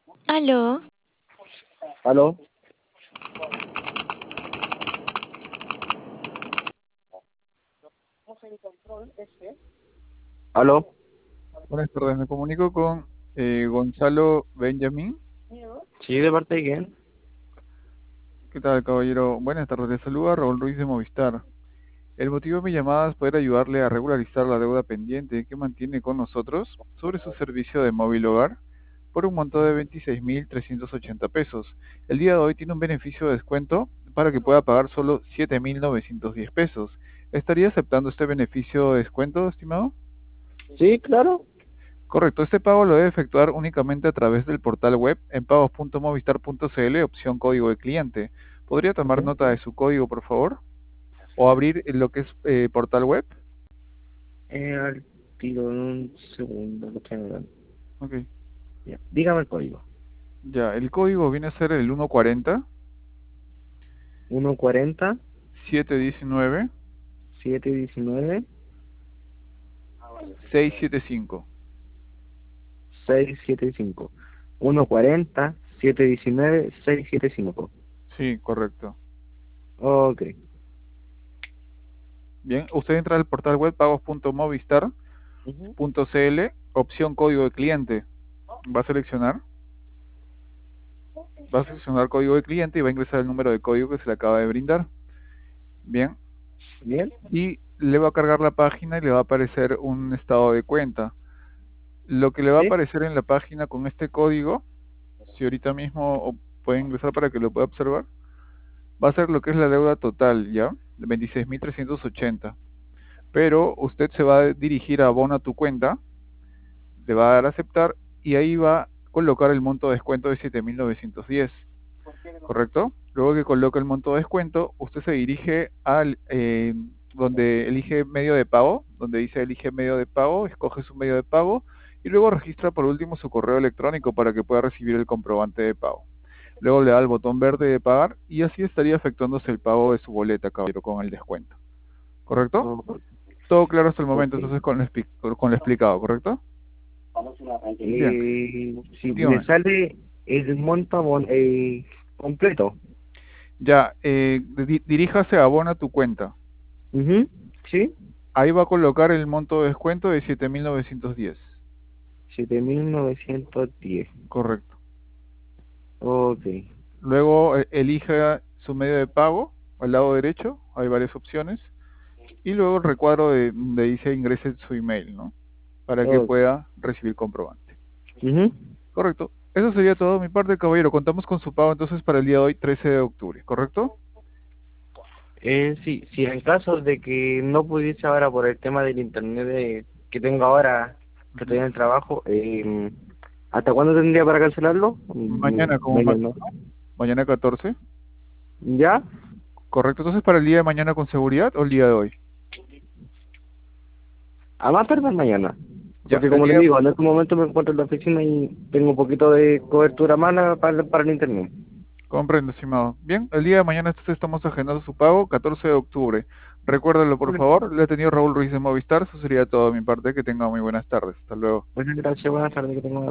Aló, ¿Aló? ¿Aló? Buenas tardes, me comunico con Gonzalo Benjamín. Sí, ¿de parte de quién? ¿Qué tal, caballero? Buenas tardes, le saluda Raúl Ruiz de Movistar. El motivo de mi llamada es poder ayudarle a regularizar la deuda pendiente que mantiene con nosotros sobre su servicio de móvil hogar por un monto de 26.380 pesos. El día de hoy tiene un beneficio de descuento para que pueda pagar solo 7.910 pesos. ¿Estaría aceptando este beneficio de descuento, estimado? Sí, claro. Correcto, este pago lo debe efectuar únicamente a través del portal web en pagos.movistar.cl, opción código de cliente. ¿Podría tomar Ok. nota de su código, por favor? O abrir lo que es portal web. Al tiro en un segundo, lo estoy anotando. Ok. Ya. Dígame el código. Ya, el código viene a ser el 140 140 719 719 675. 675. 140 719 675. Sí, correcto. Ok. Bien, usted entra al portal web pagos.movistar.cl, Ujú. opción código de cliente. Va a seleccionar. Va a seleccionar código de cliente y va a ingresar el número de código que se le acaba de brindar. Bien, Bien. y le va a cargar la página y le va a aparecer un estado de cuenta. Lo que le va a Sí. aparecer en la página con este código, si ahorita mismo puede ingresar para que lo pueda observar, va a ser lo que es la deuda total, ¿ya? De 26.380. Pero usted se va a dirigir a Abona tu cuenta, le va a dar a aceptar y ahí va a colocar el monto de descuento de 7.910. ¿Correcto? Luego que coloca el monto de descuento, usted se dirige al donde elige medio de pago, donde dice elige medio de pago, escoge su medio de pago y luego registra por último su correo electrónico para que pueda recibir el comprobante de pago. Luego le da el botón verde de pagar y así estaría efectuándose el pago de su boleta, caballero, con el descuento. ¿Correcto? O- Todo claro hasta el momento, Ok. entonces con lo explicado, ¿correcto? Bien, Si me dígame. sale el monto completo. Ya, diríjase a Abona tu cuenta. Ujú. Sí. Ahí va a colocar el monto de descuento de 7.910. 7910. Correcto. Ok. Luego elija su medio de pago al lado derecho, hay varias opciones. Y luego el recuadro donde dice ingrese su email, ¿no? Para que Ok. pueda recibir comprobante. Ujú. Correcto. Eso sería todo de mi parte, caballero. Contamos con su pago entonces para el día de hoy, 13 de octubre, ¿correcto? Sí, si en caso de que no pudiese ahora por el tema del internet que tengo ahora, que estoy Ujú. en el trabajo, ¿hasta cuándo tendría para cancelarlo? Mañana como Menos, ¿no? máximo, mañana 14. ¿Ya? Correcto. Entonces para el día de mañana con seguridad o el día de hoy. A más tardar mañana. Ya, Porque el como les día digo, en este momento me encuentro en la oficina y tengo un poquito de cobertura mala para el internet. Comprendo, estimado. Bien, el día de mañana entonces estamos agendando su pago, 14 de octubre. Recuérdalo, por Ok. favor. Le he tenido Raúl Ruiz de Movistar. Eso sería todo de mi parte. Que tenga muy buenas tardes. Hasta luego. Muchas gracias, buenas tardes, que tengo